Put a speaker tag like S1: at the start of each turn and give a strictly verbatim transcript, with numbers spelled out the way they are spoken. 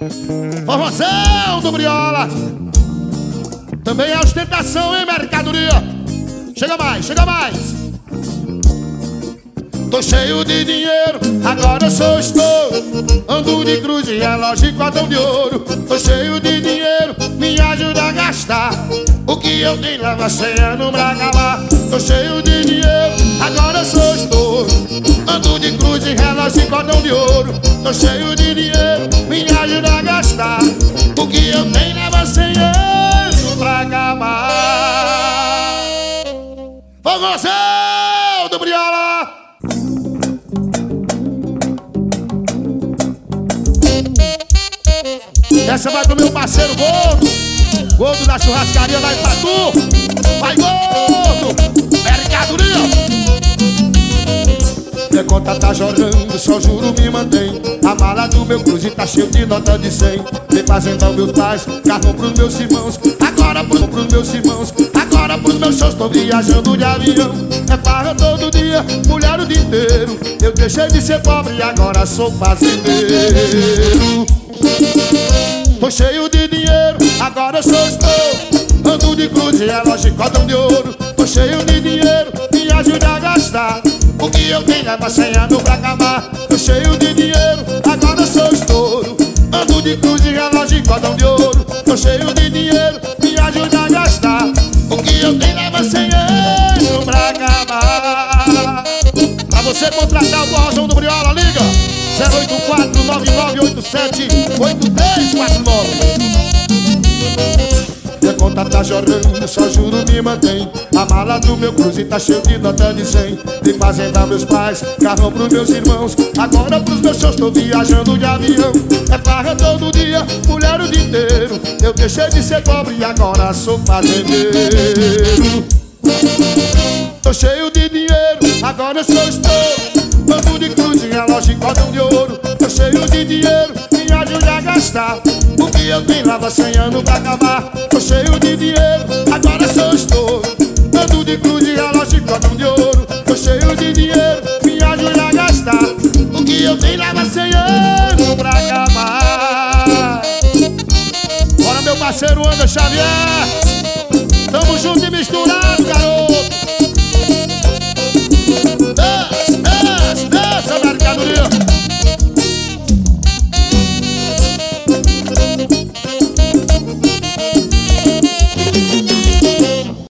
S1: Formação do Briola. Também é ostentação em mercadoria. Chega mais, chega mais. Tô cheio de dinheiro, agora eu sou estouro. Ando de cruz e relógio e cordão de ouro. Tô cheio de dinheiro, me ajuda a gastar. O que eu tenho leva cem anos pra acabar. Tô cheio de dinheiro, agora eu sou estouro. Ando de cruz e relógio e cordão de ouro. Tô cheio de dinheiro, me ajuda a gastar. O que eu tenho leva cem anos pra acabar. Fogozão do Briola. Essa vai pro meu parceiro Gordo. Gordo da churrascaria da Ipatu. Vai, Gordo! Mercadoria! Minha conta tá chorando, só juro me mantém. A mala do meu cruze tá cheio de nota de cem. Vem fazendo aos meus pais, carro pros meus irmãos. Agora pros, pros meus irmãos. Agora pros meus shows, tô viajando de avião. É farra todo dia, mulher o dia inteiro. Eu deixei de ser pobre e agora sou fazendeiro. Tô cheio de dinheiro, agora eu sou estouro. Ando de cruz e relógio e cordão de ouro. Tô cheio de dinheiro, me ajuda a gastar. O que eu tenho leva cem anos pra acabar. Tô cheio de dinheiro, agora eu sou estouro. Ando de cruz e relógio e cordão de ouro. Tô cheio de dinheiro, me ajuda a gastar. O que eu tenho leva cem anos pra acabar. Pra você contratar o Forrozão do Briola, liga zero oito quatro nove nove oito sete oito três quatro nove. Minha conta tá chorando, só juro me mantém. A mala do meu cruze tá cheio de nota de cem. De fazenda meus pais, carrão pros meus irmãos. Agora pros meus shows tô viajando de avião. É farra todo dia, mulher o dia inteiro. Eu deixei de ser pobre e agora sou fazendeiro. Tô cheio de dinheiro, agora eu sou estouro. Ando de cruz e relógio e cordão de ouro. Tô cheio de dinheiro, me ajuda a gastar. O que eu tenho leva cem anos pra acabar. Tô cheio de dinheiro, agora sou estouro. Ando de cruz e relógio e cordão de ouro. Tô cheio de dinheiro, me ajuda a gastar. O que eu tenho leva cem anos pra acabar. Bora meu parceiro Anderson Xavier. Tamo junto e misturado.